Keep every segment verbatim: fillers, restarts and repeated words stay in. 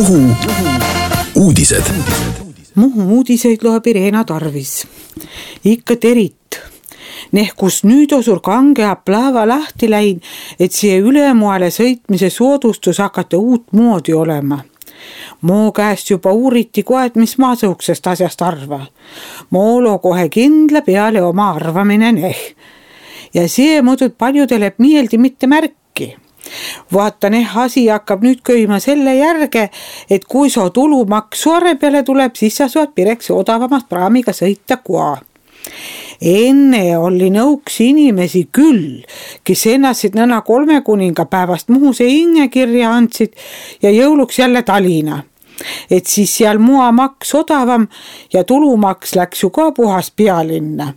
Muhu uudised. Muhu uudiseid loeb Irena Tarvis. Ikka terit. Neh kus nüüd osur kangeab plaava lahti läin, et siia ülemoale sõitmise soodustus hakata uut moodi olema. Moo käest juba uuriti koed, mis ma sõuksest asjast arva. Moolo kohe kindla peale oma arvamine neh. Ja see muudud paljudele meeldi mitte märki. Vaata, neh asi hakkab nüüd köima selle järge, et kui so tulumaksu arve peale tuleb, siis sa saad pireks odavamast praamiga sõita koa. Enne oli nõuks inimesi küll, kes ennast nõna kolme kuninga päevast Muhuse ingekirja andsid ja jõuluks jälle Talina. Et siis seal mua maks odavam ja tulumaks läks ju ka puhas pealinna.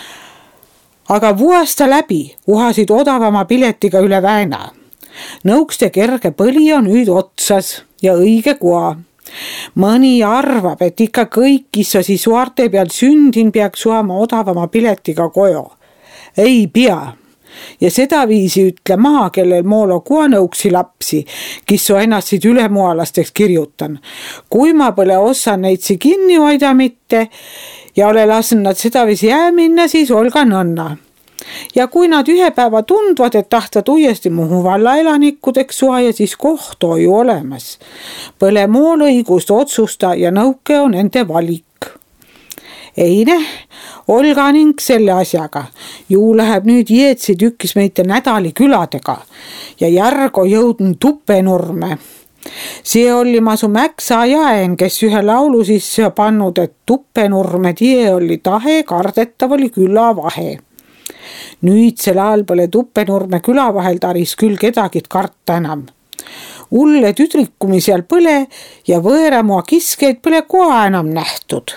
Aga vuasta läbi uhasid odavama piletiga üle Väina. Nõukste kerge põli on nüüd otsas ja õige koa. Mõni arvab, et ikka kõik, kes osi suarte peal sündin, peaks suama odavama piletiga kojo. Ei pea. Ja seda viisi ütle maa, kellel moolo koa nõuksi lapsi, kes so ennast ülemualasteks kirjutan. Kui ma pole ossan neidsi kinni hoida mitte ja ole lasen nad seda viisi jää minna, siis olga nõnna. Ja kui nad ühe päeva tundvad, et tahtvad uuesti Muhu valla elanikkudeks suaja, siis koht on ju olemas. Põle mool õigust otsusta ja nõuke on nende valik. Ei neh, olga ning selle asjaga. Ju läheb nüüd jeetsi tükkis meite nädali küladega ja järgo jõudnud Tuppenurme. See oli masu Mäksa Jaen, kes ühe laulu sisse pannud, et Tuppenurme tie oli tahe, kardetav oli küla vahe. Nüüd sel ajal pole Tuppenurme küla vahel taris küll kedagit karta enam. Ulle tüdrikumi seal põle ja võõramua kiskeid pole koha enam nähtud.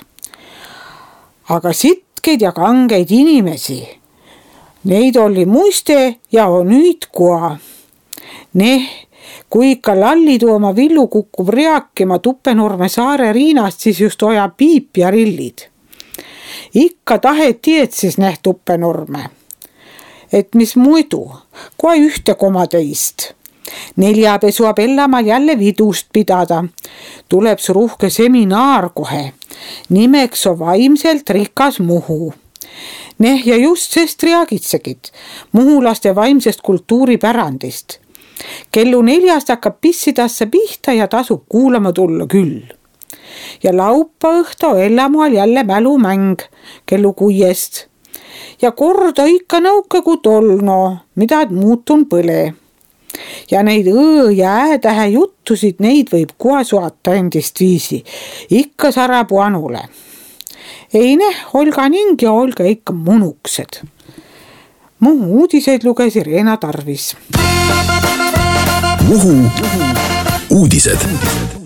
Aga sitkeid ja kangeid inimesi, neid oli muiste ja on nüüd koha. Neh, kui ikka lallidu oma villu kukkub reakima Tuppenurme saare riinast, siis just hoja piip ja rillid. Ikka tahet tietsis näh Tuppenurme. Et mis muidu, kohe ühte koma teist. Neljapesua Pellamaal jälle vidust pidada. Tuleb su ruhke seminaar kohe. Nimeks on vaimselt rikas Muhu. Neh ja just sest reagitsegid muhulaste vaimsest kultuuripärandist. Kellu neljast hakkab pissidasse pihta ja tasub kuulama tulla küll. Ja laupa õhta Ellamaal jälle mälumäng kellu kuiest. Ja korda ikka nõuke kui tolno, mida muutun põle. Ja neid õõ ja äätähe juttusid, neid võib kohe suata endist viisi. Ikka sarabu anule. Ei neh, olga ning ja olga ikka munuksed. Muhu uudiseid luges Irena Tarvis. Muhu uudised.